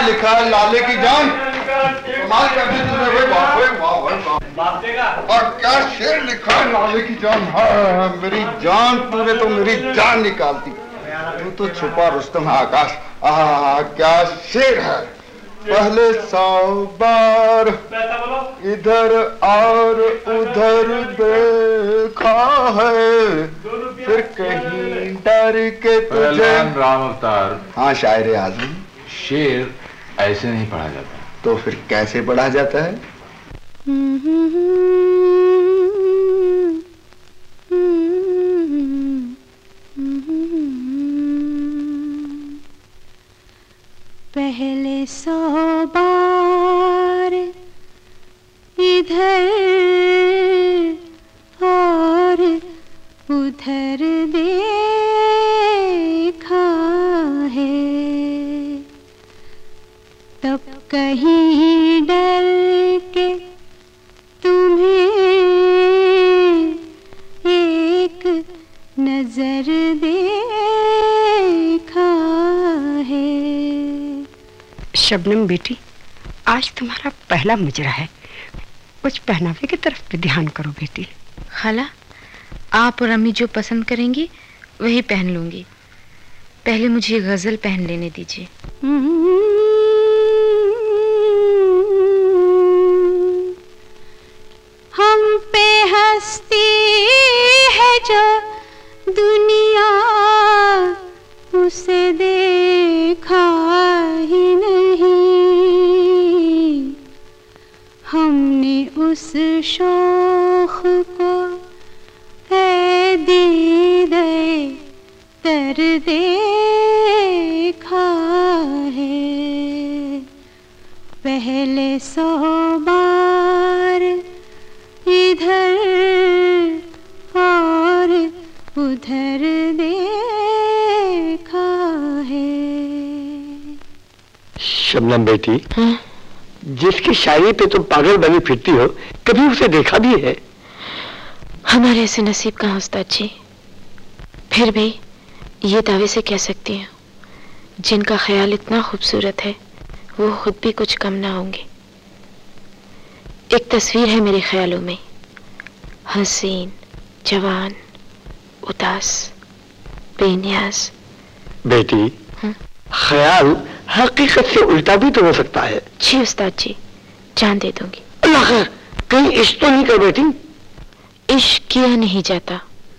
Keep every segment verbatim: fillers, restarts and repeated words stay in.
लिखा है लाले की जान, कमाल कर दी तूने भाई, वाह भाई वाह वाह। और क्या शेर लिखा है लाले की जान, हाँ मेरी जान, तूने तो मेरी जान निकाल दी। तू तो छुपा रुस्तम है आकाश, आहा क्या शेर है। पहले सौ बार इधर और उधर देखा है, फिर कहीं डर के तुझे। राम अवतार। हाँ शायर आजम। शेर ऐसे नहीं पढ़ा जाता। तो फिर कैसे पढ़ा जाता है? पहले सौ बार इधर और उधर देखा है, तब कहीं डर के तुम्हें एक नजर देखा है। शबनम बेटी, आज तुम्हारा पहला मुजरा है, कुछ पहनावे की तरफ भी ध्यान करो बेटी। खाला, आप और अम्मी जो पसंद करेंगी वही पहन लूंगी। पहले मुझे गजल पहन लेने दीजिए। हम पे हंसती है जो दुनिया, उसे देखा ही नहीं। हमने उस शौख को है दीदे तर देखा है। पहले सौ बार इधर और उधर देखा है। शबनम बेटी, हाँ? जिसकी शायरी पे तुम पागल बनी फिरती हो, कभी उसे देखा भी है? हमारे ऐसे नसीब कहाँ उस्ताद जी। फिर भी ये दावे से कह सकती हूँ, जिनका ख्याल इतना खूबसूरत है वो खुद भी कुछ कम ना होंगे। एक तस्वीर है मेरे ख्यालों में, हसीन, जवान, उदास, बेनियाज। बेटी, हाँ? ख्याल हकीकत से उल्टा भी तो हो सकता है। जी उस्ताद जी, जान दे दूंगी। अल्लाह खैर, कहीं इश्क तो नहीं कर बैठी? इश्क किया नहीं जाता।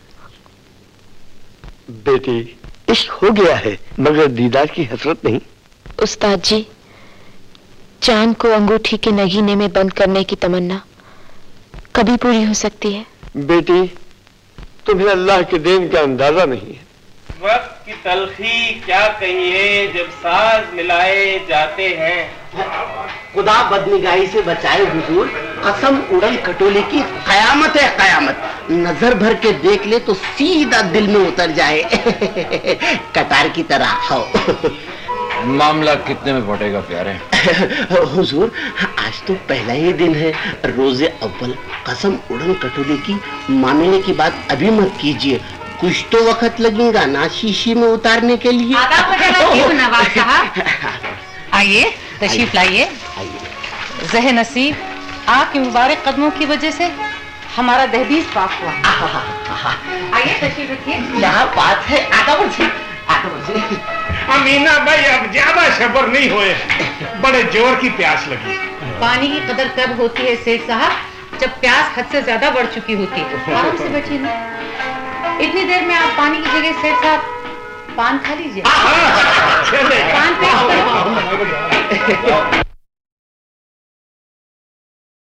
बेटी, इश्क हो गया है मगर दीदार की हसरत नहीं। उस्ताद जी, चांद को अंगूठी के नगीने में बंद करने की तमन्ना कभी पूरी हो सकती है? बेटी, तुम्हें अल्लाह के देन का अंदाजा नहीं है। वक्त की तलखी क्या कहिए जब साज मिलाए जाते हैं। खुदा बदनिगाही से बचाए हुजूर, कसम उड़न खटोले की कयामत है कयामत। नजर भर के देख ले तो सीधा दिल में उतर जाए कटार की तरह। हो मामला कितने में बटेगा प्यारे? हुजूर, आज तो पहला ही दिन है रोजे अव्वल। कसम उड़न कटोले की मामले की बात अभी मत कीजिए, कुछ तो वक्त लगेगा ना शीशी में उतारने के लिए। नवाब साहब, आइए तशरीफ लाइए। ज़हे नसीब, आपके मुबारक कदमों की वजह से हमारा दहलीज पाक हुआ। आइए तशरीफ रखिए। क्या बात है, आधा बजे आधा बजे। अमीना भाई, अब ज्यादा सब्र नहीं होए, बड़े जोर की प्यास लगी। पानी की कदर तब होती है सेठ साहब जब प्यास हद से ज्यादा बढ़ चुकी होती है। आराम से बैठिए ना, इतनी देर में आप पानी की जगह सेठ साहब पान खा लीजिए। पान